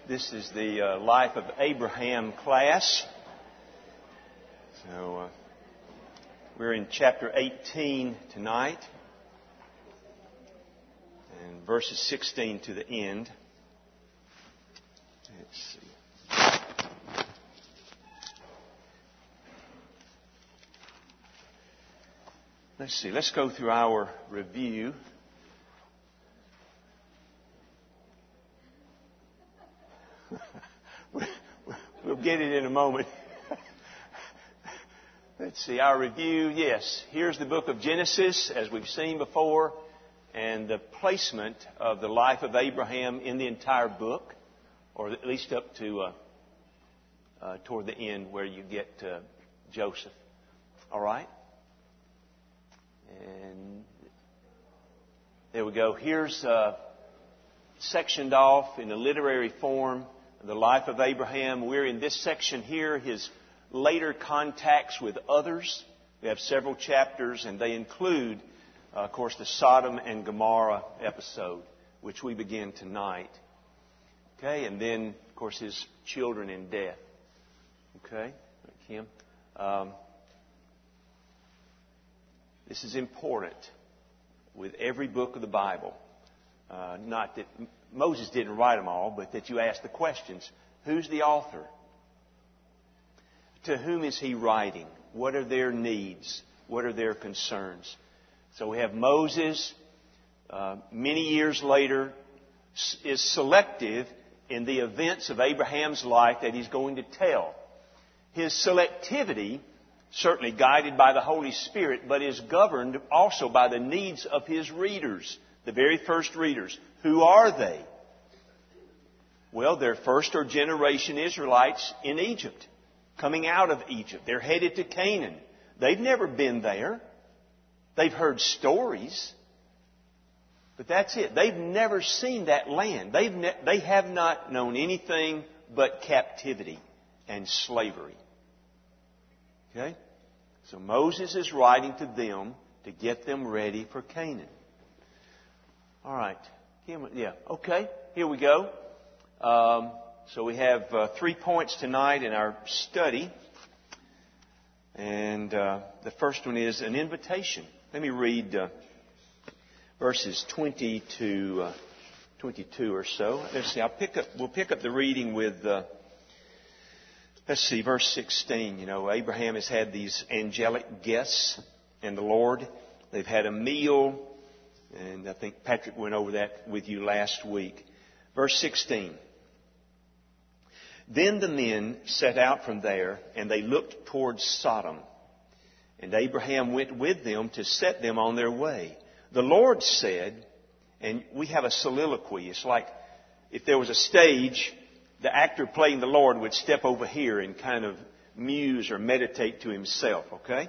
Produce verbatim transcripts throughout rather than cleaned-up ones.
This is the uh, Life of Abraham class. So uh, we're in chapter eighteen tonight, and verses sixteen to the end. Let's see. Let's see. Let's go through our review. We'll get it in a moment. Let's see, our review. Yes, here's the book of Genesis, as we've seen before, and the placement of the life of Abraham in the entire book, or at least up to uh, uh, toward the end where you get uh, Joseph. All right? And there we go. Here's uh, sectioned off in a literary form. The life of Abraham. We're in this section here, his later contacts with others. We have several chapters, and they include, uh, of course, the Sodom and Gomorrah episode, which we begin tonight. Okay, and then, of course, his children in death. Okay, Kim. Um, this is important with every book of the Bible. Uh, not that Moses didn't write them all, but that you ask the questions. Who's the author? To whom is he writing? What are their needs? What are their concerns? So we have Moses, uh, many years later, is selective in the events of Abraham's life that he's going to tell. His selectivity, certainly guided by the Holy Spirit, but is governed also by the needs of his readers. The very first readers. Who are they? Well, they're first or generation Israelites in Egypt, coming out of Egypt. They're headed to Canaan. They've never been there. They've heard stories. But that's it. They've never seen that land. They've ne- they have not known anything but captivity and slavery. Okay? So Moses is writing to them to get them ready for Canaan. All right. Yeah. Okay. Here we go. Um, so we have uh, three points tonight in our study. And uh, the first one is an invitation. Let me read uh, verses twenty to uh, twenty-two or so. Let's see. I'll pick up. We'll pick up the reading with. Uh, let's see. Verse sixteen. You know, Abraham has had these angelic guests and the Lord. They've had a meal. And I think Patrick went over that with you last week. Verse sixteen. Then the men set out from there, and they looked towards Sodom. And Abraham went with them to set them on their way. The Lord said, and we have a soliloquy. It's like if there was a stage, the actor playing the Lord would step over here and kind of muse or meditate to himself, okay?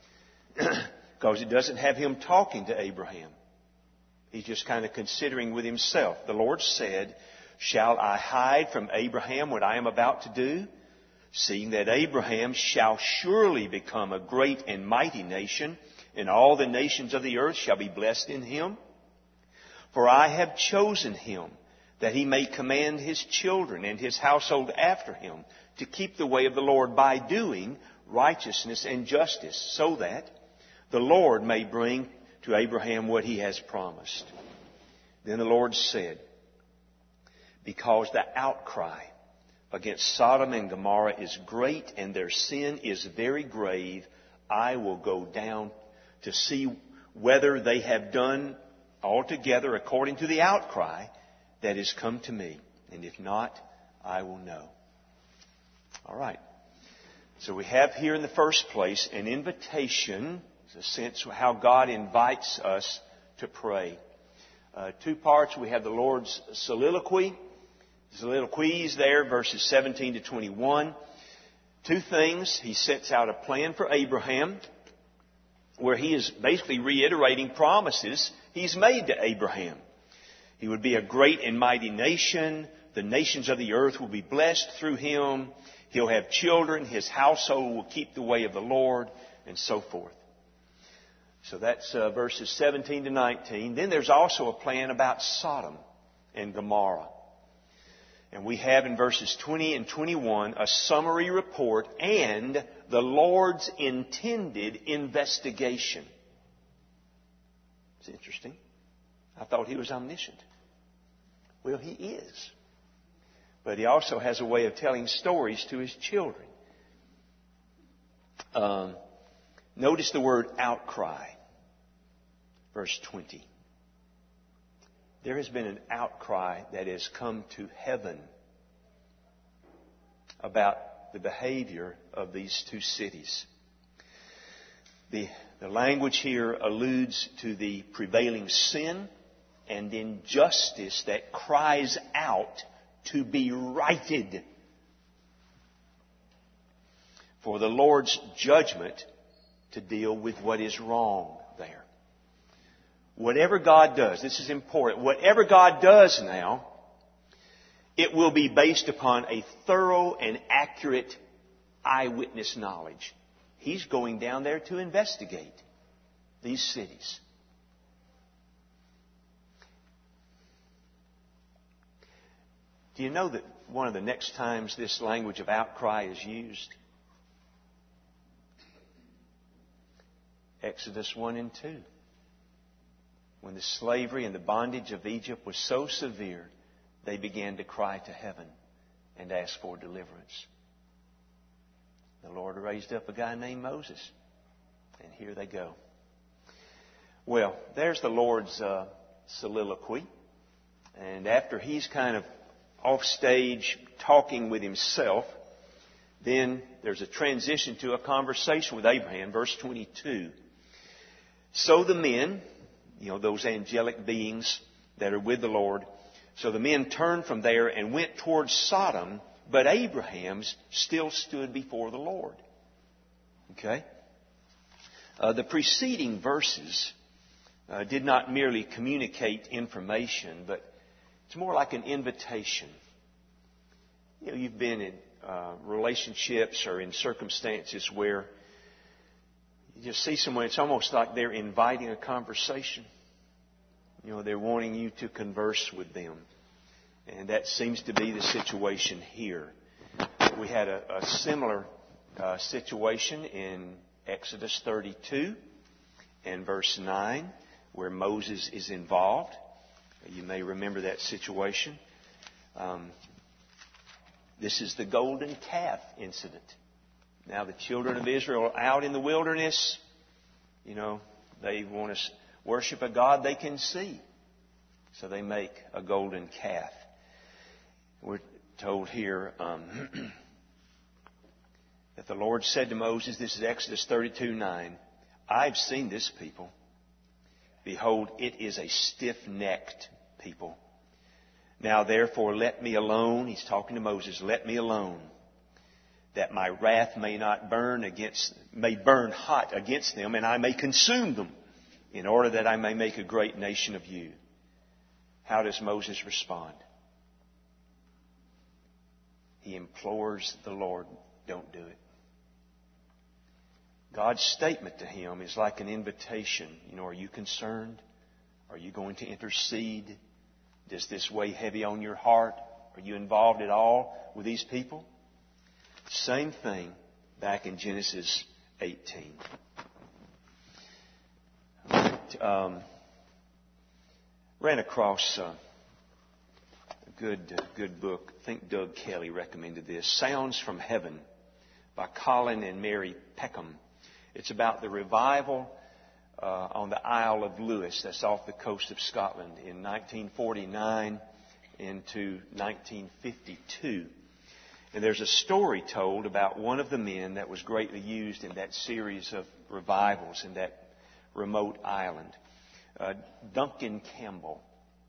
Because it doesn't have him talking to Abraham. He's just kind of considering with himself. The Lord said, shall I hide from Abraham what I am about to do? Seeing that Abraham shall surely become a great and mighty nation, and all the nations of the earth shall be blessed in him. For I have chosen him, that he may command his children and his household after him to keep the way of the Lord by doing righteousness and justice, so that the Lord may bring to Abraham what he has promised. Then the Lord said, because the outcry against Sodom and Gomorrah is great and their sin is very grave, I will go down to see whether they have done altogether according to the outcry that has come to me. And if not, I will know. All right. So we have here in the first place an invitation. It's a sense of how God invites us to pray. Uh, two parts. We have the Lord's soliloquy. Soliloquies there, verses seventeen to twenty-one. Two things. He sets out a plan for Abraham, where he is basically reiterating promises he's made to Abraham. He would be a great and mighty nation. The nations of the earth will be blessed through him. He'll have children. His household will keep the way of the Lord, and so forth. So that's uh, verses seventeen to nineteen. Then there's also a plan about Sodom and Gomorrah. And we have in verses twenty and twenty-one a summary report and the Lord's intended investigation. It's interesting. I thought He was omniscient. Well, He is. But He also has a way of telling stories to His children. Um, notice the word outcry. Verse twenty. There has been an outcry that has come to heaven about the behavior of these two cities. The, the language here alludes to the prevailing sin and injustice that cries out to be righted. For the Lord's judgment to deal with what is wrong there. Whatever God does, this is important, whatever God does now, it will be based upon a thorough and accurate eyewitness knowledge. He's going down there to investigate these cities. Do you know that one of the next times this language of outcry is used? Exodus one and two. When the slavery and the bondage of Egypt was so severe, they began to cry to heaven and ask for deliverance. The Lord raised up a guy named Moses. And here they go. Well, there's the Lord's uh, soliloquy. And after He's kind of off stage talking with Himself, then there's a transition to a conversation with Abraham. Verse twenty-two. So the men, you know, those angelic beings that are with the Lord, so the men turned from there and went towards Sodom, but Abraham's still stood before the Lord. Okay? Uh, the preceding verses uh, did not merely communicate information, but it's more like an invitation. You know, you've been in uh, relationships or in circumstances where you just see someone, it's almost like they're inviting a conversation. You know, they're wanting you to converse with them. And that seems to be the situation here. We had a, a similar uh, situation in Exodus thirty-two and verse nine, where Moses is involved. You may remember that situation. Um, this is the golden calf incident. Now the children of Israel are out in the wilderness. You know, they want to worship a God they can see. So they make a golden calf. We're told here um, that the Lord said to Moses, this is Exodus thirty-two nine, I've seen this people. Behold, it is a stiff-necked people. Now therefore let me alone. He's talking to Moses. Let me alone, that my wrath may not burn against, may burn hot against them, and I may consume them, in order that I may make a great nation of you. How does Moses respond? He implores the Lord, don't do it. God's statement to him is like an invitation. You know, are you concerned? Are you going to intercede? Does this weigh heavy on your heart? Are you involved at all with these people? Same thing back in Genesis eighteen. Um, ran across uh, a good, uh, good book. I think Doug Kelly recommended this. Sounds from Heaven by Colin and Mary Peckham. It's about the revival uh, on the Isle of Lewis, that's off the coast of Scotland, in nineteen forty-nine into nineteen fifty-two. And there's a story told about one of the men that was greatly used in that series of revivals in that remote island, uh, Duncan Campbell.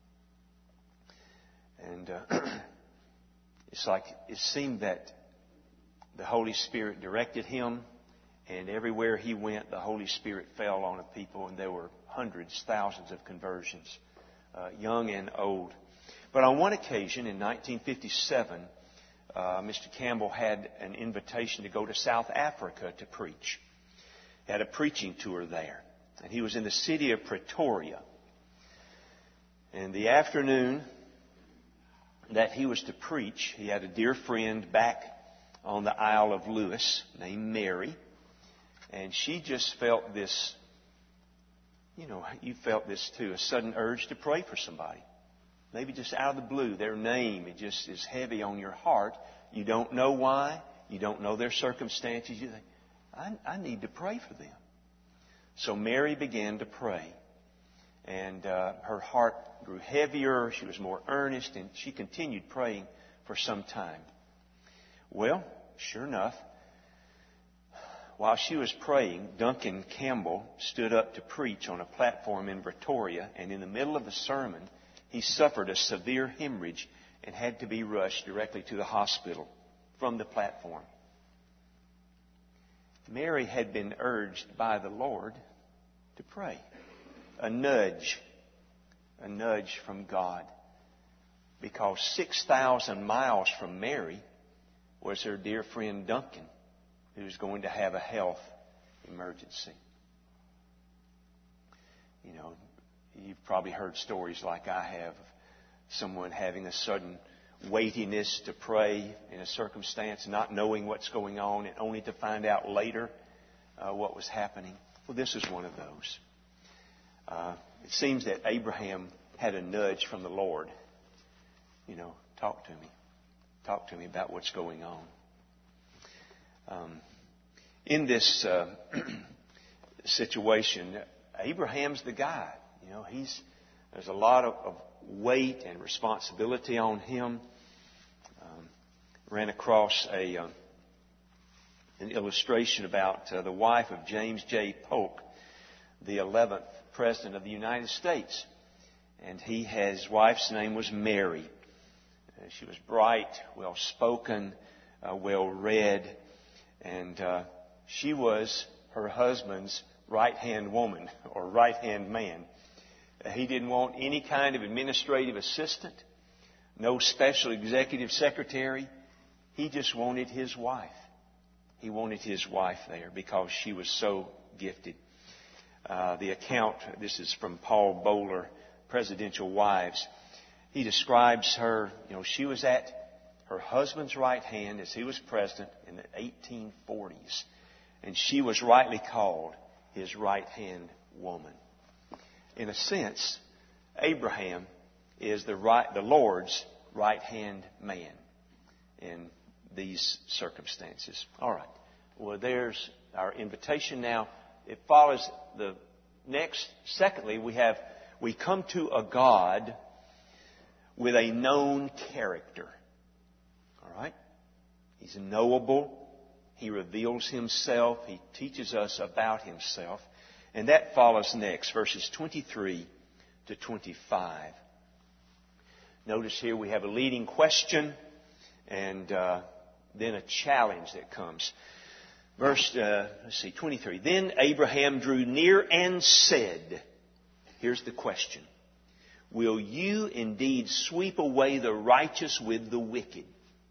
And uh, it's like it seemed that the Holy Spirit directed him, and everywhere he went, the Holy Spirit fell on the people, and there were hundreds, thousands of conversions, uh, young and old. But on one occasion in nineteen fifty-seven, uh, Mister Campbell had an invitation to go to South Africa to preach. He had a preaching tour there, and he was in the city of Pretoria. And the afternoon that he was to preach. He had a dear friend back on the Isle of Lewis named Mary. And she just felt this, you know, you felt this too, a sudden urge to pray for somebody. Maybe just out of the blue, their name, it just is heavy on your heart. You don't know why. You don't know their circumstances. You think, I, I need to pray for them. So Mary began to pray. And uh, her heart grew heavier. She was more earnest. And she continued praying for some time. Well, sure enough, while she was praying, Duncan Campbell stood up to preach on a platform in Pretoria. And in the middle of the sermon, he suffered a severe hemorrhage and had to be rushed directly to the hospital from the platform. Mary had been urged by the Lord to pray. A nudge, a nudge from God. Because six thousand miles from Mary was her dear friend Duncan, who was going to have a health emergency. You know, you've probably heard stories like I have of someone having a sudden weightiness to pray in a circumstance, not knowing what's going on, and only to find out later uh, what was happening. Well, this is one of those. Uh, it seems that Abraham had a nudge from the Lord. You know, talk to me. Talk to me about what's going on. Um, in this uh, situation, Abraham's the guy. You know, he's there's a lot of, of weight and responsibility on him. Um, ran across a uh, an illustration about uh, the wife of James J. Polk, the eleventh President of the United States. And he, his wife's name was Mary. Uh, she was bright, well-spoken, uh, well-read, and uh, she was her husband's right-hand woman or right-hand man. Uh, he didn't want any kind of administrative assistant, no special executive secretary. He just wanted his wife. He wanted his wife there because she was so gifted. Uh, the account, this is from Paul Bowler, Presidential Wives. He describes her, you know, she was at her husband's right hand as he was president in the eighteen forties. And she was rightly called his right-hand woman. In a sense, Abraham is the right, the Lord's right-hand man in these circumstances. All right. Well, there's our invitation now. It follows the next. Secondly, we have we come to a God with a known character. All right? He's knowable. He reveals himself. He teaches us about himself. And that follows next, verses twenty-three to twenty-five. Notice here we have a leading question and uh, then a challenge that comes. Verse, uh, let's see, twenty-three. Then Abraham drew near and said, here's the question. Will you indeed sweep away the righteous with the wicked?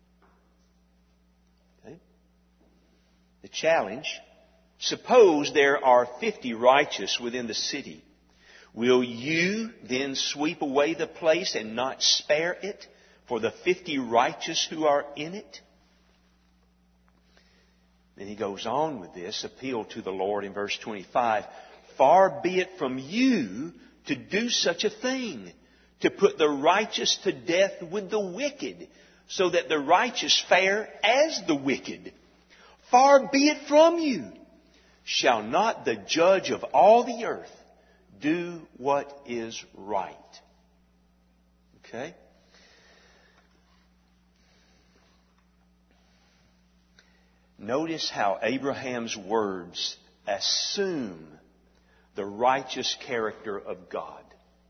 Okay. The challenge. Suppose there are fifty righteous within the city. Will you then sweep away the place and not spare it for the fifty righteous who are in it? Then he goes on with this appeal to the Lord in verse twenty-five. Far be it from you to do such a thing, to put the righteous to death with the wicked, so that the righteous fare as the wicked. Far be it from you. Shall not the judge of all the earth do what is right? Okay? Notice how Abraham's words assume the righteous character of God.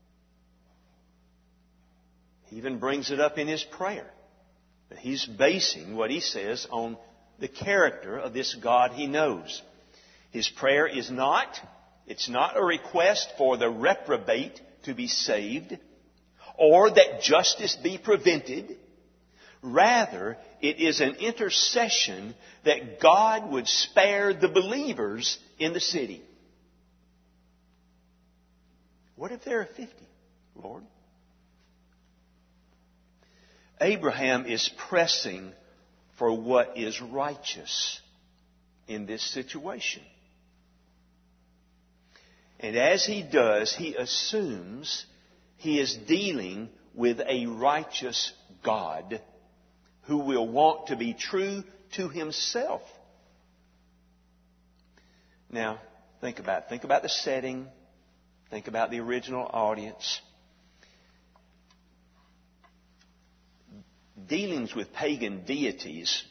He even brings it up in his prayer. But he's basing what he says on the character of this God he knows. His prayer is not, it's not a request for the reprobate to be saved or that justice be prevented. Rather, it is an intercession that God would spare the believers in the city. What if there are fifty, Lord? Abraham is pressing for what is righteous in this situation. And as he does, he assumes he is dealing with a righteous God who will want to be true to himself. Now, think about it. Think about the setting. Think about the original audience. Dealings with pagan deities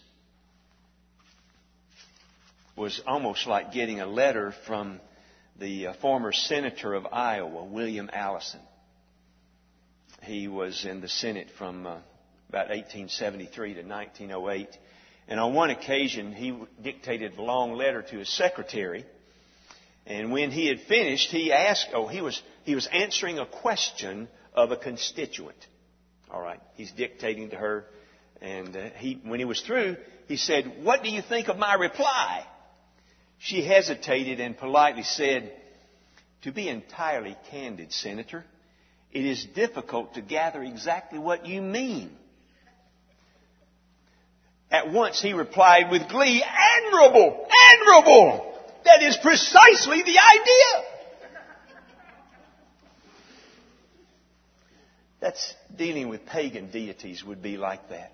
was almost like getting a letter from the uh, former senator of Iowa, William Allison. He was in the Senate from uh, about eighteen seventy-three to nineteen oh eight. And on one occasion, he dictated a long letter to his secretary. And when he had finished, he asked, oh, he was, he was answering a question of a constituent. All right. He's dictating to her. And uh, he, when he was through, he said, "What do you think of my reply?" She hesitated and politely said, "To be entirely candid, Senator, it is difficult to gather exactly what you mean." At once he replied with glee, "Admirable! Admirable! That is precisely the idea!" That's dealing with pagan deities would be like that.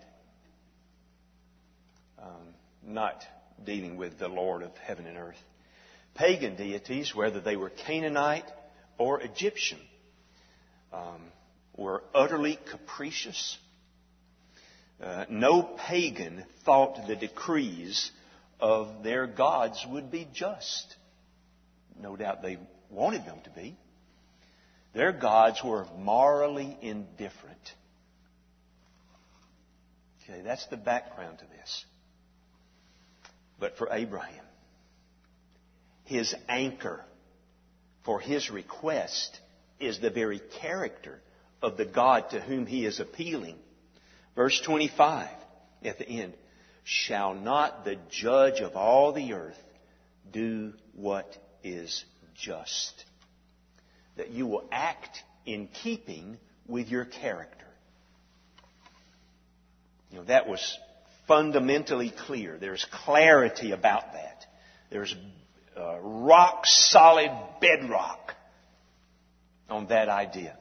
Um, not dealing with the Lord of heaven and earth. Pagan deities, whether they were Canaanite or Egyptian, um, were utterly capricious. Uh, no pagan thought the decrees of their gods would be just. No doubt they wanted them to be. Their gods were morally indifferent. Okay, that's the background to this. But for Abraham, his anchor for his request is the very character of the God to whom he is appealing. Verse twenty-five at the end. "Shall not the judge of all the earth do what is just?" That you will act in keeping with your character. You know, that was fundamentally clear. There's clarity about that. There's uh, rock solid bedrock on that idea.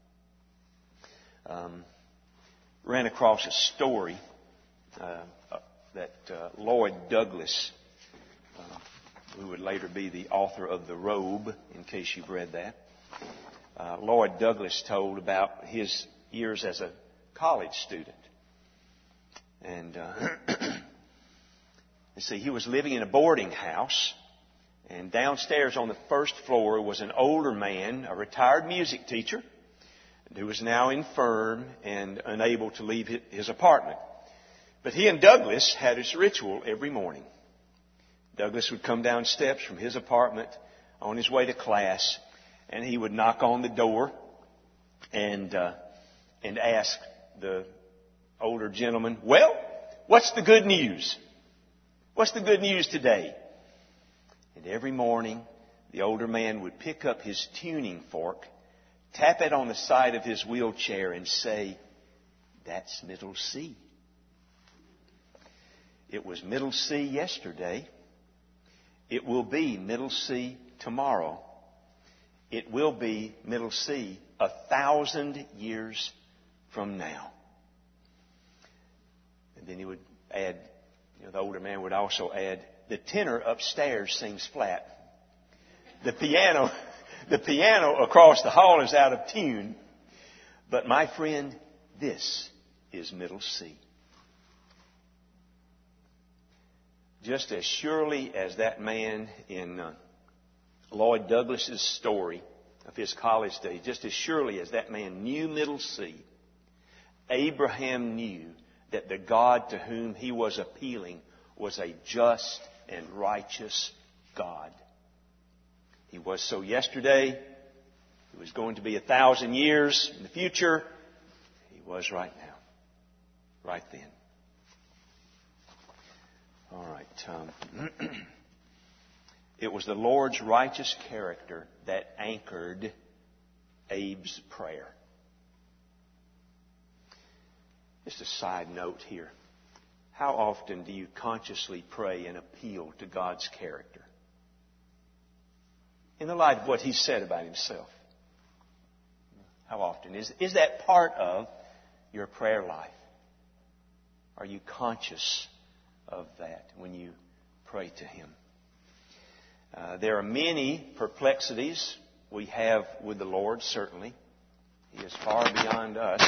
Um, ran across a story uh, that uh, Lloyd Douglas, uh, who would later be the author of The Robe, in case you've read that, uh, Lloyd Douglas told about his years as a college student. And uh, you see, he was living in a boarding house, and downstairs on the first floor was an older man, a retired music teacher, who was now infirm and unable to leave his apartment. But he and Douglas had this ritual every morning. Douglas would come down steps from his apartment on his way to class, and he would knock on the door and uh, and ask the older gentleman, "Well, what's the good news? What's the good news today?" And every morning, the older man would pick up his tuning fork, tap it on the side of his wheelchair, and say, "That's middle C." It was middle C yesterday. It will be middle C tomorrow. It will be middle C a thousand years from now. And then he would add, you know, the older man would also add, "The tenor upstairs sings flat. The piano, the piano across the hall is out of tune. But my friend, this is middle C." Just as surely as that man in uh, Lloyd Douglas's story of his college days, just as surely as that man knew middle C, Abraham knew that the God to whom he was appealing was a just and righteous God. He was so yesterday. He was going to be a thousand years in the future. He was right now. Right then. All right. Um, it was the Lord's righteous character that anchored Abe's prayer. Just a side note here. How often do you consciously pray and appeal to God's character? In the light of what He said about Himself. How often? Is, is that part of your prayer life? Are you conscious of that when you pray to Him? Uh, there are many perplexities we have with the Lord, certainly. He is far beyond us.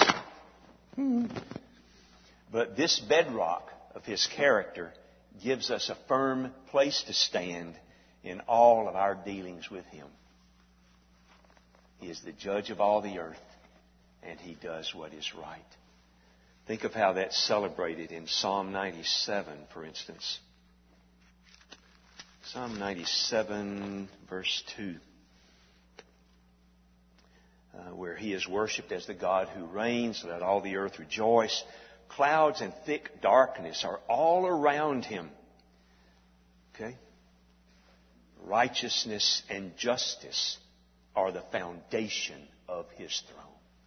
But this bedrock of His character gives us a firm place to stand in all of our dealings with Him. He is the judge of all the earth, and He does what is right. Think of how that's celebrated in Psalm ninety-seven, for instance. Psalm ninety-seven, verse two. Uh, where He is worshipped as the God who reigns. Let all the earth rejoice. Clouds and thick darkness are all around Him. Okay? Righteousness and justice are the foundation of His throne.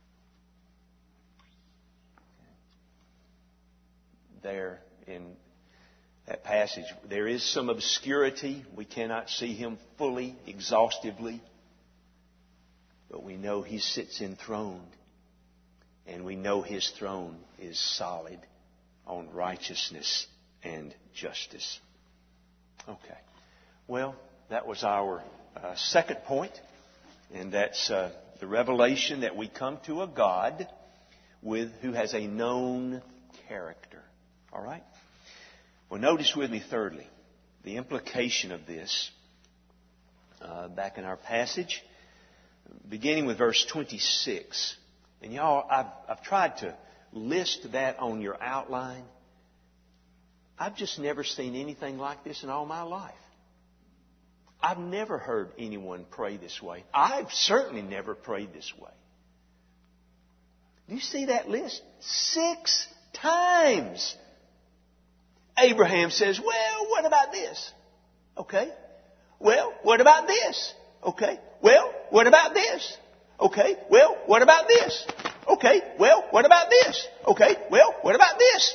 There in that passage, there is some obscurity. We cannot see Him fully, exhaustively. But we know He sits enthroned. And we know His throne is solid on righteousness and justice. Okay. Well, that was our uh, second point. And that's uh, the revelation that we come to a God with who has a known character. All right? Well, notice with me thirdly, the implication of this uh, back in our passage, beginning with verse twenty-six. And y'all, I've, I've tried to list that on your outline. I've just never seen anything like this in all my life. I've never heard anyone pray this way. I've certainly never prayed this way. Do you see that list? Six times. Abraham says, well, what about this? Okay. Well, what about this? Okay. Well, what about this? Okay. Well, what about this? Okay. Well, what about this? Okay. Well, what about this?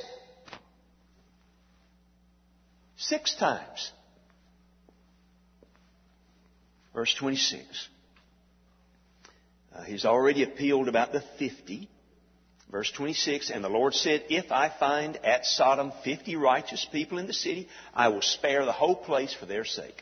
Six times. Verse twenty-six. Uh, he's already appealed about the fifty. Verse twenty-six, and the Lord said, if I find at Sodom fifty righteous people in the city, I will spare the whole place for their sake.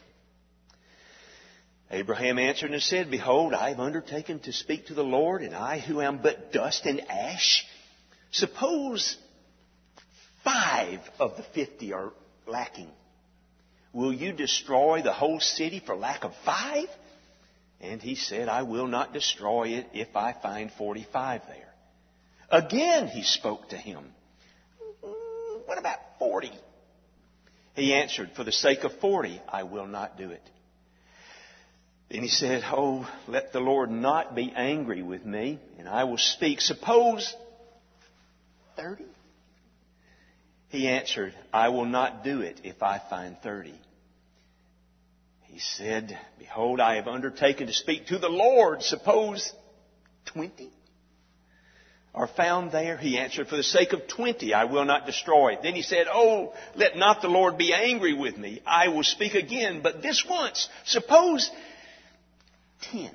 Abraham answered and said, behold, I have undertaken to speak to the Lord, and I who am but dust and ash. Suppose five of the fifty are lacking. Will you destroy the whole city for lack of five? And he said, I will not destroy it if I find forty-five there. Again he spoke to him. What about forty? He answered, for the sake of forty, I will not do it. Then he said, oh, let the Lord not be angry with me, and I will speak. Suppose thirty? He answered, I will not do it if I find thirty. He said, behold, I have undertaken to speak to the Lord. Suppose twenty are found there? He answered, for the sake of twenty, I will not destroy it. Then he said, oh, let not the Lord be angry with me. I will speak again, but this once. Suppose ten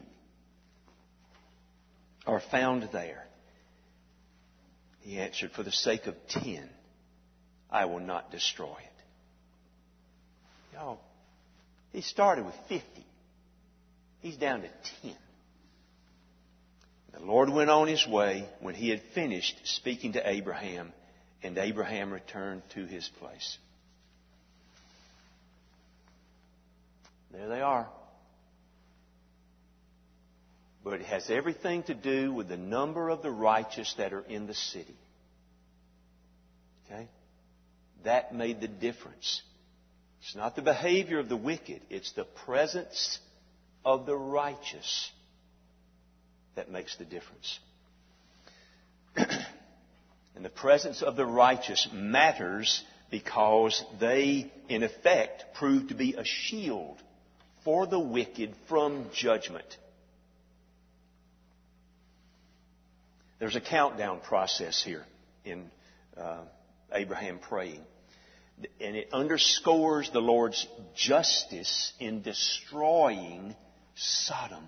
are found there. He answered, for the sake of ten, I will not destroy it. Y'all, he started with fifty. He's down to ten. The Lord went on His way when He had finished speaking to Abraham, and Abraham returned to his place. There they are. But it has everything to do with the number of the righteous that are in the city. Okay? That made the difference. It's not the behavior of the wicked. It's the presence of the righteous that makes the difference. And the presence of the righteous matters because they, in effect, prove to be a shield for the wicked from judgment. There's a countdown process here in uh, Abraham praying. And it underscores the Lord's justice in destroying Sodom.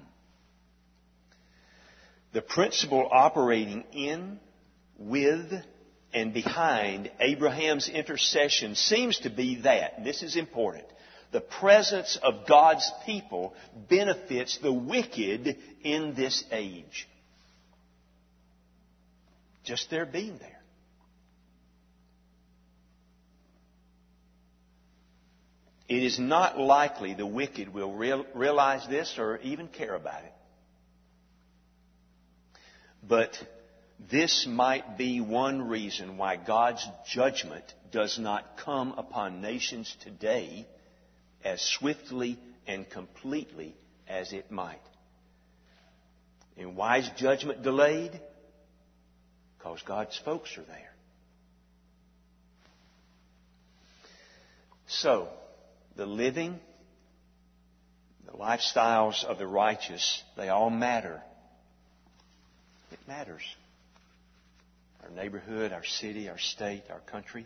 The principle operating in, with, and behind Abraham's intercession seems to be that. This is important. The presence of God's people benefits the wicked in this age. Just their being there. It is not likely the wicked will real, realize this or even care about it. But this might be one reason why God's judgment does not come upon nations today as swiftly and completely as it might. And why is judgment delayed? Because God's folks are there. So, the living, the lifestyles of the righteous, they all matter. It matters. Our neighborhood, our city, our state, our country.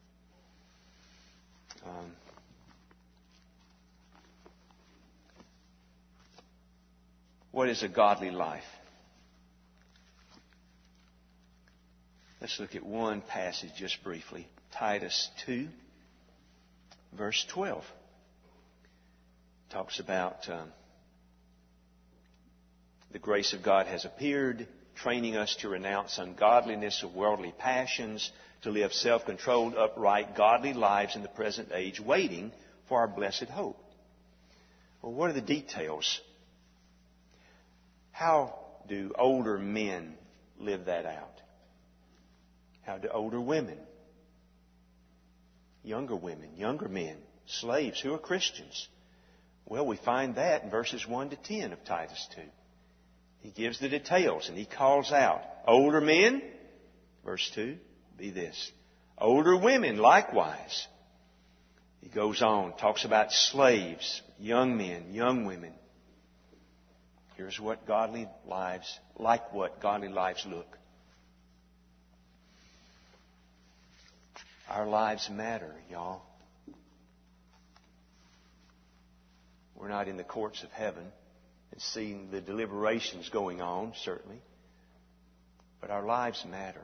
Um, what is a godly life? Let's look at one passage just briefly. Titus two, verse twelve. Talks about um, the grace of God has appeared, training us to renounce ungodliness of worldly passions, to live self-controlled, upright, godly lives in the present age, waiting for our blessed hope. Well, what are the details? How do older men live that out? How do older women, younger women, younger men, slaves who are Christians? Well, we find that in verses one to ten of Titus two. He gives the details and he calls out, older men, verse two, be this. Older women, likewise. He goes on, talks about slaves, young men, young women. Here's what godly lives, like what godly lives look. Our lives matter, y'all. We're not in the courts of heaven and seeing the deliberations going on, certainly. But our lives matter.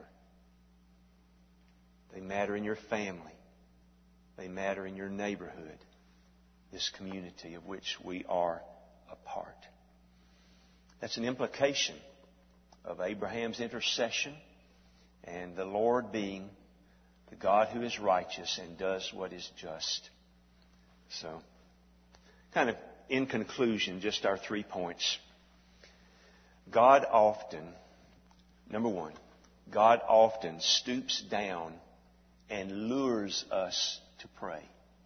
They matter in your family. They matter in your neighborhood, this community of which we are a part. That's an implication of Abraham's intercession and the Lord being the God who is righteous and does what is just. So, kind of in conclusion, just our three points. God often, number one, God often stoops down and lures us to pray.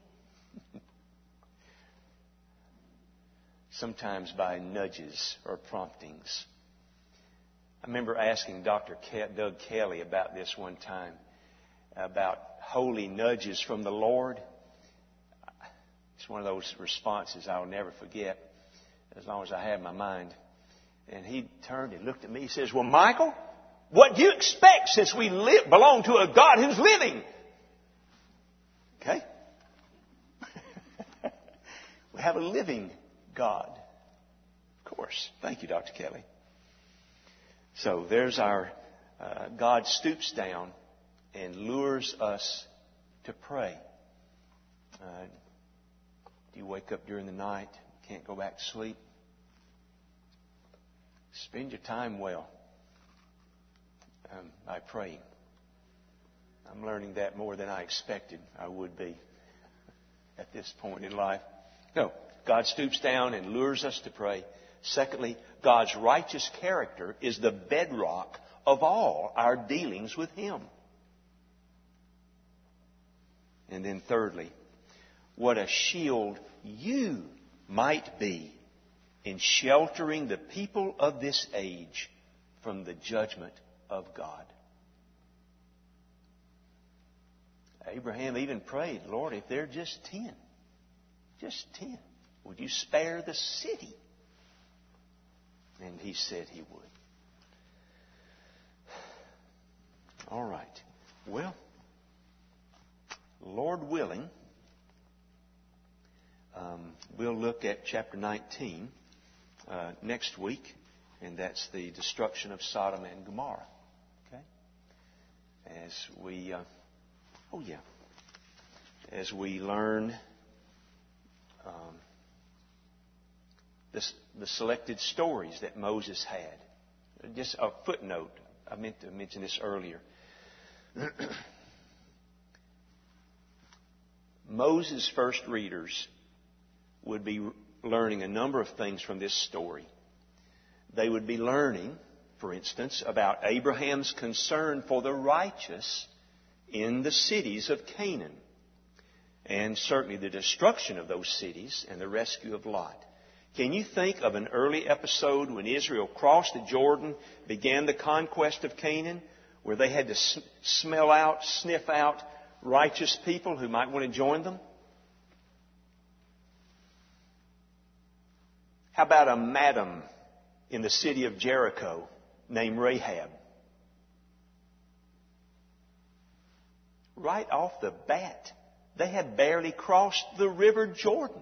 Sometimes by nudges or promptings. I remember asking Doctor Ke- Doug Kelly about this one time, about holy nudges from the Lord. It's one of those responses I'll never forget as long as I have my mind. And he turned and looked at me. He says, well, Michael, what do you expect since we live, belong to a God who's living? Okay? We have a living God. Of course. Thank you, Doctor Kelly. So there's our uh, God stoops down and lures us to pray. Uh, do you wake up during the night, can't go back to sleep? Spend your time well um, by praying. I'm learning that more than I expected I would be at this point in life. No, God stoops down and lures us to pray. Secondly, God's righteous character is the bedrock of all our dealings with Him. And then thirdly, what a shield you might be in sheltering the people of this age from the judgment of God. Abraham even prayed, Lord, if they're just ten, just ten, would you spare the city? And He said He would. All right. Well, Lord willing, um, we'll look at chapter nineteen uh, next week, and that's the destruction of Sodom and Gomorrah. Okay? As we, uh, oh yeah, as we learn um, this, the selected stories that Moses had. Just a footnote. I meant to mention this earlier. Moses' first readers would be learning a number of things from this story. They would be learning, for instance, about Abraham's concern for the righteous in the cities of Canaan, and certainly the destruction of those cities and the rescue of Lot. Can you think of an early episode when Israel crossed the Jordan, began the conquest of Canaan, where they had to sm- smell out, sniff out righteous people who might want to join them? How about a madam in the city of Jericho named Rahab? Right off the bat, they had barely crossed the river Jordan.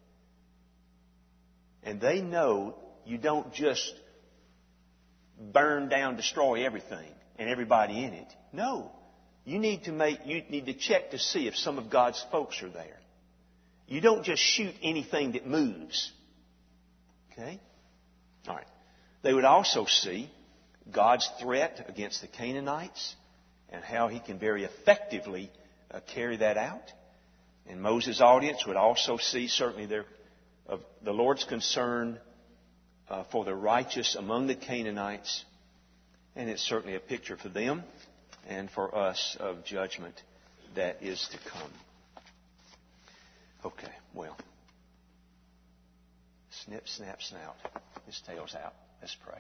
And they know you don't just burn down, destroy everything and everybody in it. No. You need to make, you need to check to see if some of God's folks are there. You don't just shoot anything that moves. Okay? All right. They would also see God's threat against the Canaanites and how He can very effectively uh, carry that out. And Moses' audience would also see certainly their of the Lord's concern uh, for the righteous among the Canaanites. And it's certainly a picture for them and for us of judgment that is to come. Okay, well. Snip, snap, snout. His tail's out. Let's pray.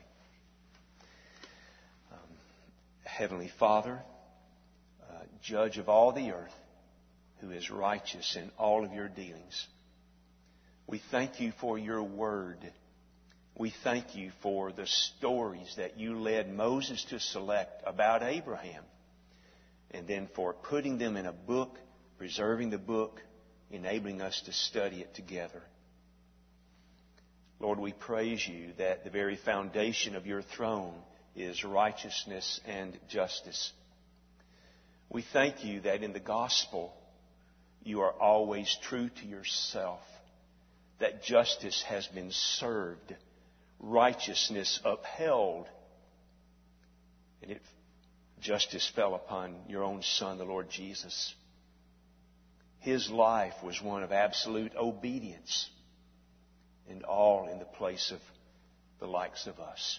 Um, Heavenly Father, uh, Judge of all the earth, who is righteous in all of your dealings, we thank you for your word. We thank you for the stories that you led Moses to select about Abraham, and then for putting them in a book, preserving the book, enabling us to study it together. Lord, we praise you that the very foundation of your throne is righteousness and justice. We thank you that in the gospel you are always true to yourself, that justice has been served, righteousness upheld, and it, justice fell upon your own Son, the Lord Jesus. His life was one of absolute obedience, and all in the place of the likes of us.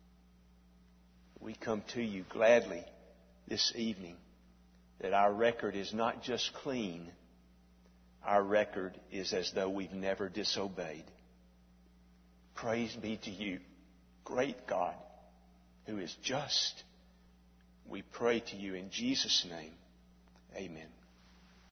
We come to you gladly this evening that our record is not just clean, our record is as though we've never disobeyed. Praise be to you, great God, who is just. We pray to you in Jesus' name. Amen.